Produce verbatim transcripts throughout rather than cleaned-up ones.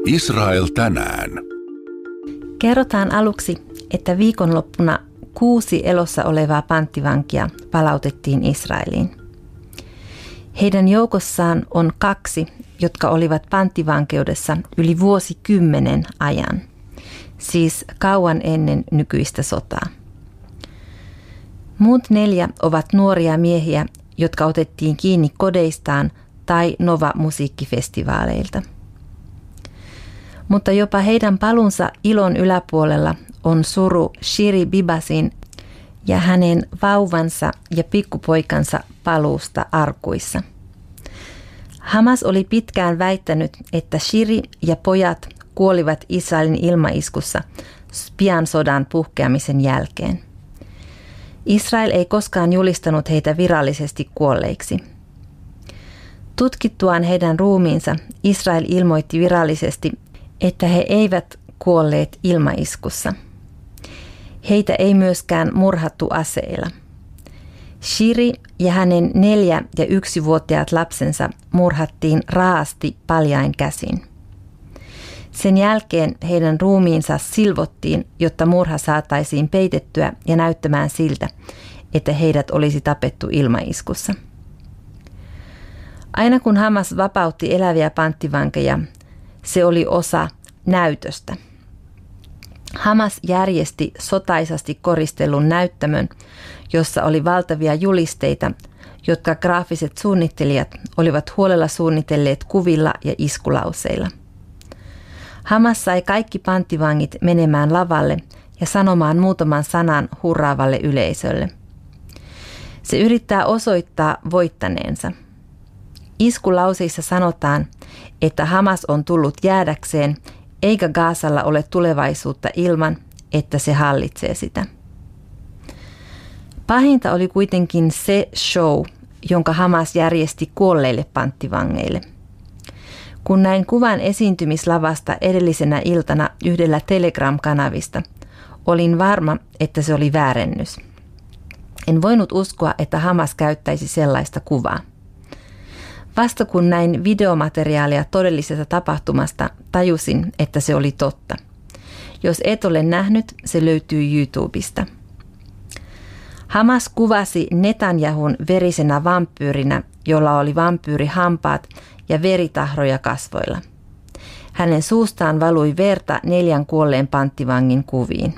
Israel tänään. Kerrotaan aluksi, että viikonloppuna kuusi elossa olevaa panttivankia palautettiin Israeliin. Heidän joukossaan on kaksi, jotka olivat panttivankeudessa yli vuosikymmenen ajan, siis kauan ennen nykyistä sotaa. Muut neljä ovat nuoria miehiä, jotka otettiin kiinni kodeistaan tai Nova-musiikkifestivaaleilta. Mutta jopa heidän palunsa ilon yläpuolella on suru Shiri Bibasin ja hänen vauvansa ja pikkupoikansa paluusta arkuissa. Hamas oli pitkään väittänyt, että Shiri ja pojat kuolivat Israelin ilmaiskussa pian sodan puhkeamisen jälkeen. Israel ei koskaan julistanut heitä virallisesti kuolleiksi. Tutkittuaan heidän ruumiinsa Israel ilmoitti virallisesti, että he eivät kuolleet ilmaiskussa. Heitä ei myöskään murhattu aseilla. Shiri ja hänen neljä- ja yksivuotiaat lapsensa murhattiin raasti paljain käsin. Sen jälkeen heidän ruumiinsa silvottiin, jotta murha saataisiin peitettyä ja näyttämään siltä, että heidät olisi tapettu ilmaiskussa. Aina kun Hamas vapautti eläviä panttivankeja, se oli osa näytöstä. Hamas järjesti sotaisasti koristellun näyttämön, jossa oli valtavia julisteita, jotka graafiset suunnittelijat olivat huolella suunnitelleet kuvilla ja iskulauseilla. Hamas sai kaikki panttivangit menemään lavalle ja sanomaan muutaman sanan hurraavalle yleisölle. Se yrittää osoittaa voittaneensa. Iskulauseissa sanotaan, että Hamas on tullut jäädäkseen, eikä Gazalla ole tulevaisuutta ilman, että se hallitsee sitä. Pahinta oli kuitenkin se show, jonka Hamas järjesti kuolleille panttivangeille. Kun näin kuvan esiintymislavasta edellisenä iltana yhdellä Telegram-kanavista, olin varma, että se oli väärennys. En voinut uskoa, että Hamas käyttäisi sellaista kuvaa. Vasta kun näin videomateriaalia todellisesta tapahtumasta, tajusin, että se oli totta. Jos et ole nähnyt, se löytyy YouTubesta. Hamas kuvasi Netanyahun verisenä vampyyrinä, jolla oli vampyyrihampaat ja veritahroja kasvoilla. Hänen suustaan valui verta neljän kuolleen panttivangin kuviin.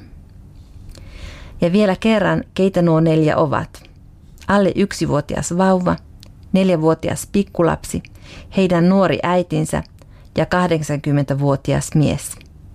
Ja vielä kerran, keitä nuo neljä ovat? Alle yksivuotias vauva, neljävuotias pikkulapsi, heidän nuori äitinsä ja kahdeksankymmentävuotias mies.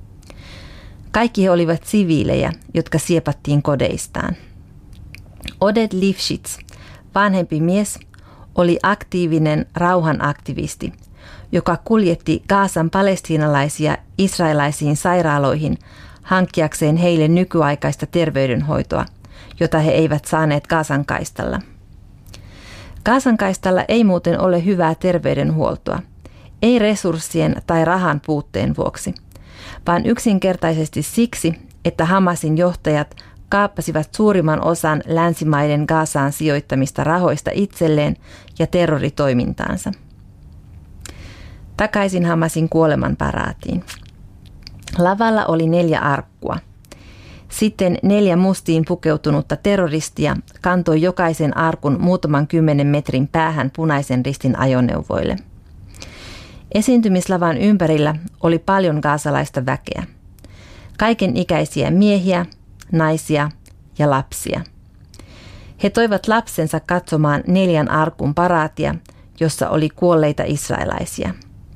Kaikki he olivat siviilejä, jotka siepattiin kodeistaan. Oded Lifshitz, vanhempi mies, oli aktiivinen rauhanaktivisti, joka kuljetti Gazan palestiinalaisia israelaisiin sairaaloihin hankkiakseen heille nykyaikaista terveydenhoitoa, jota he eivät saaneet Gazan kaistalla. Gazan kaistalla ei muuten ole hyvää terveydenhuoltoa, ei resurssien tai rahan puutteen vuoksi, vaan yksinkertaisesti siksi, että Hamasin johtajat kaappasivat suurimman osan länsimaiden Gazaan sijoittamista rahoista itselleen ja terroritoimintaansa. Takaisin Hamasin kuolemanparaatiin. Lavalla oli neljä arkkua. Sitten neljä mustiin pukeutunutta terroristia kantoi jokaisen arkun muutaman kymmenen metrin päähän punaisen ristin ajoneuvoille. Esiintymislavan ympärillä oli paljon gazalaista väkeä. Kaiken ikäisiä miehiä, naisia ja lapsia. He toivat lapsensa katsomaan neljän arkun paraatia, jossa oli kuolleita israelaisia.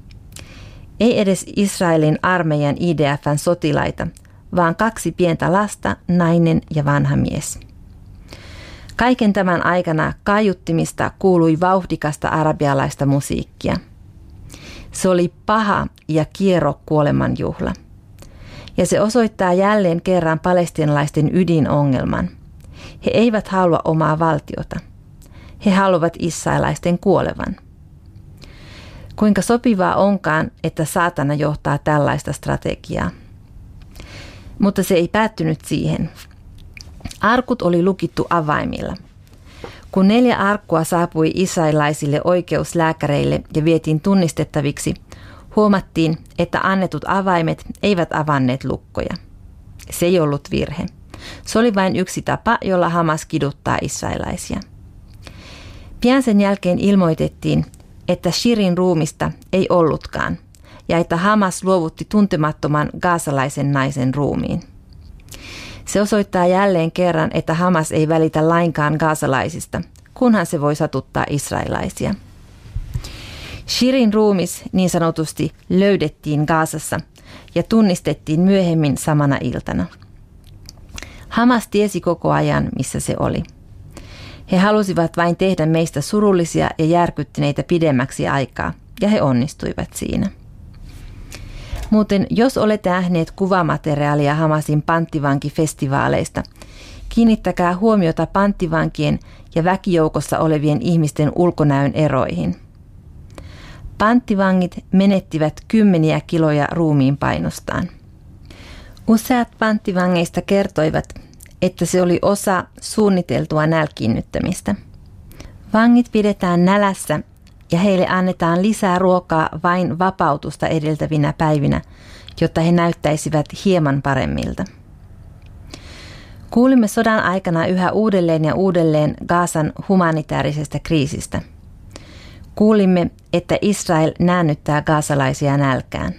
Ei edes Israelin armeijan I D F:n sotilaita, vaan kaksi pientä lasta, nainen ja vanha mies. Kaiken tämän aikana kaiuttimista kuului vauhdikasta arabialaista musiikkia. Se oli paha ja kiero kuolemanjuhla. Ja se osoittaa jälleen kerran palestiinalaisten ydinongelman. He eivät halua omaa valtiota. He haluavat israelaisten kuolevan. Kuinka sopivaa onkaan, että saatana johtaa tällaista strategiaa. Mutta se ei päättynyt siihen. Arkut oli lukittu avaimilla. Kun neljä arkkua saapui israelaisille oikeuslääkäreille ja vietiin tunnistettaviksi, Huomattiin, että annetut avaimet eivät avanneet lukkoja. Se ei ollut virhe. Se oli vain yksi tapa, jolla Hamas kiduttaa israelaisia. Pian sen jälkeen ilmoitettiin, että Shirin ruumista ei ollutkaan ja että Hamas luovutti tuntemattoman gazalaisen naisen ruumiin. Se osoittaa jälleen kerran, että Hamas ei välitä lainkaan gazalaisista, kunhan se voi satuttaa israelaisia. Shirin ruumis niin sanotusti löydettiin Gazassa ja tunnistettiin myöhemmin samana iltana. Hamas tiesi koko ajan, missä se oli. He halusivat vain tehdä meistä surullisia ja järkyttyneitä pidemmäksi aikaa, ja he onnistuivat siinä. Muuten, jos olette nähneet kuvamateriaalia Hamasin panttivankifestivaaleista, kiinnittäkää huomiota panttivankien ja väkijoukossa olevien ihmisten ulkonäön eroihin. Panttivangit menettivät kymmeniä kiloja ruumiin painostaan. Useat panttivangeista kertoivat, että se oli osa suunniteltua nälkiinnyttämistä. Vangit pidetään nälässä ja heille annetaan lisää ruokaa vain vapautusta edeltävinä päivinä, jotta he näyttäisivät hieman paremmilta. Kuulimme sodan aikana yhä uudelleen ja uudelleen Gazan humanitaarisesta kriisistä. Kuulimme, että Israel näännyttää gazalaisia nälkään.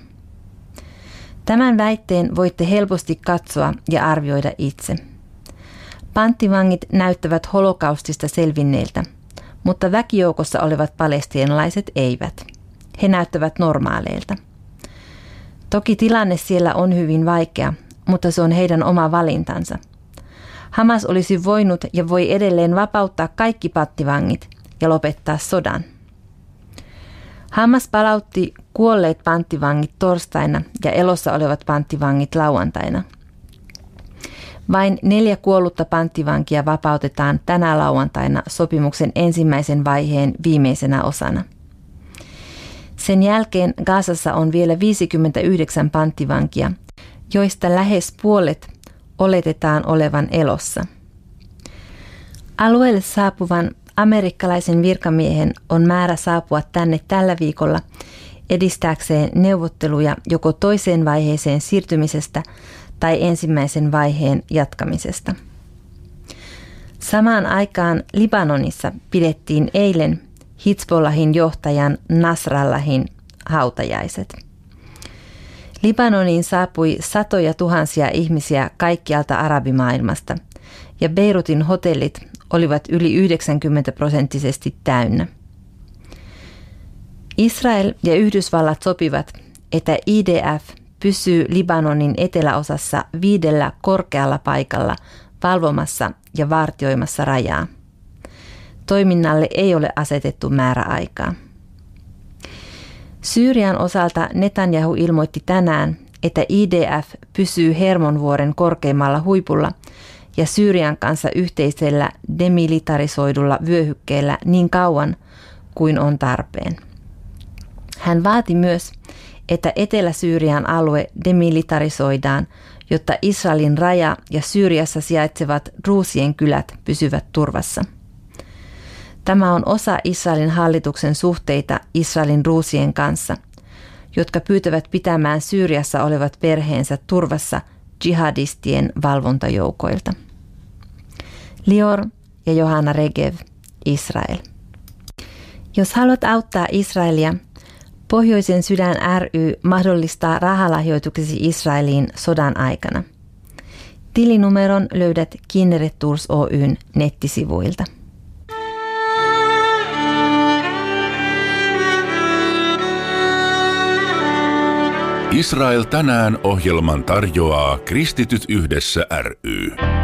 Tämän väitteen voitte helposti katsoa ja arvioida itse. Panttivangit näyttävät holokaustista selvinneiltä, mutta väkijoukossa olevat palestiinalaiset eivät. He näyttävät normaaleilta. Toki tilanne siellä on hyvin vaikea, mutta se on heidän oma valintansa. Hamas olisi voinut ja voi edelleen vapauttaa kaikki panttivangit ja lopettaa sodan. Hamas palautti kuolleet panttivangit torstaina ja elossa olevat panttivangit lauantaina. Vain neljä kuollutta panttivankia vapautetaan tänä lauantaina sopimuksen ensimmäisen vaiheen viimeisenä osana. Sen jälkeen Gazassa on vielä viisikymmentäyhdeksän panttivankia, joista lähes puolet oletetaan olevan elossa. Alueelle saapuvan amerikkalaisen virkamiehen on määrä saapua tänne tällä viikolla edistääkseen neuvotteluja joko toiseen vaiheeseen siirtymisestä tai ensimmäisen vaiheen jatkamisesta. Samaan aikaan Libanonissa pidettiin eilen Hizbollahin johtajan Nasrallahin hautajaiset. Libanoniin saapui satoja tuhansia ihmisiä kaikkialta arabimaailmasta ja Beirutin hotellit olivat yli yhdeksänkymmentä prosenttisesti täynnä. Israel ja Yhdysvallat sopivat, että I D F pysyy Libanonin eteläosassa viidellä korkealla paikalla valvomassa ja vartioimassa rajaa. Toiminnalle ei ole asetettu määräaikaa. Syyrian osalta Netanyahu ilmoitti tänään, että I D F pysyy Hermonvuoren korkeimmalla huipulla ja Syyrian kanssa yhteisellä demilitarisoidulla vyöhykkeellä niin kauan kuin on tarpeen. Hän vaati myös, että Etelä-Syyrian alue demilitarisoidaan, jotta Israelin raja ja Syyriassa sijaitsevat druusien kylät pysyvät turvassa. Tämä on osa Israelin hallituksen suhteita Israelin druusien kanssa, jotka pyytävät pitämään Syyriassa olevat perheensä turvassa jihadistien valvontajoukoilta. Lior ja Johanna Regev, Israel. Jos haluat auttaa Israelia, Pohjoisen sydän ry mahdollistaa rahalahjoituksesi Israeliin sodan aikana. Tilinumeron löydät Kinneret Tours Oy:n nettisivuilta. Israel tänään -ohjelman tarjoaa Kristityt yhdessä ry.